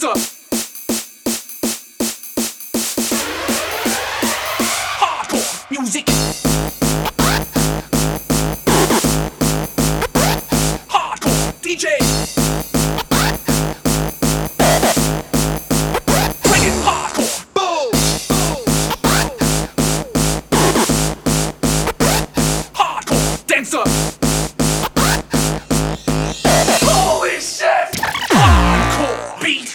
dancer. Hardcore music. Hardcore DJ. Bring it hardcore. Boom. Hardcore dancer. Holy shit! Hardcore beat.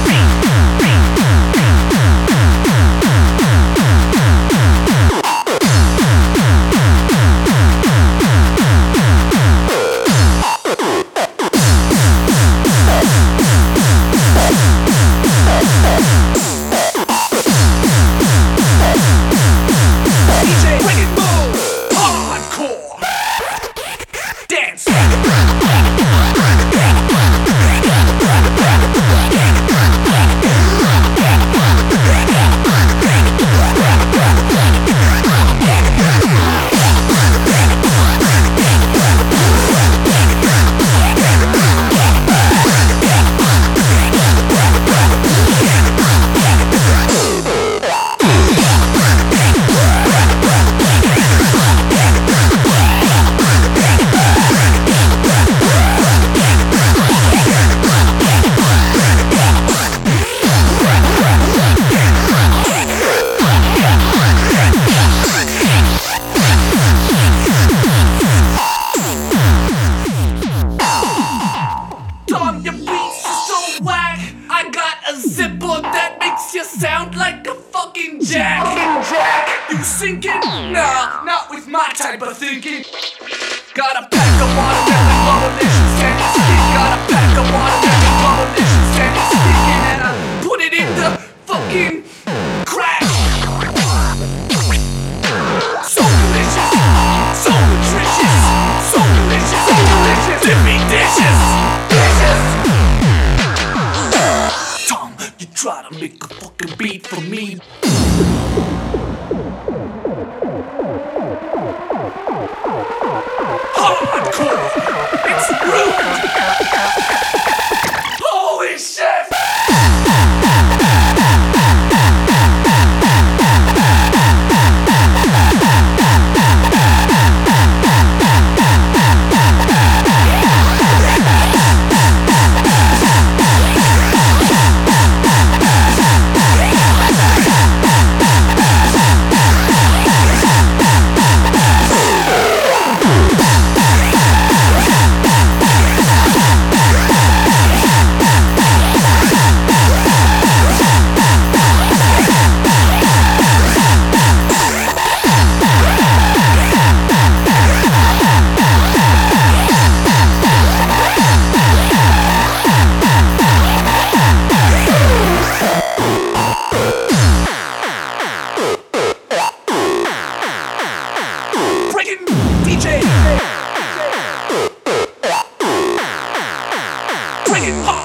DJ, bring it move. Hardcore dance. Your beats are so whack. I got a zipper that makes you sound like a fucking jack. You sinking? Nah, not with my type of thinking. Got a pack of watermelon coalitions, candy stick. Got a pack of watermelon coalitions, candy sticking, and I put it in the fucking crack. So delicious, so nutritious, so delicious, so delicious. Dippy dishes. Tom, you try to make a fucking beat for me. Hardcore! It's rude! Holy shit! DJ. Bring it hard.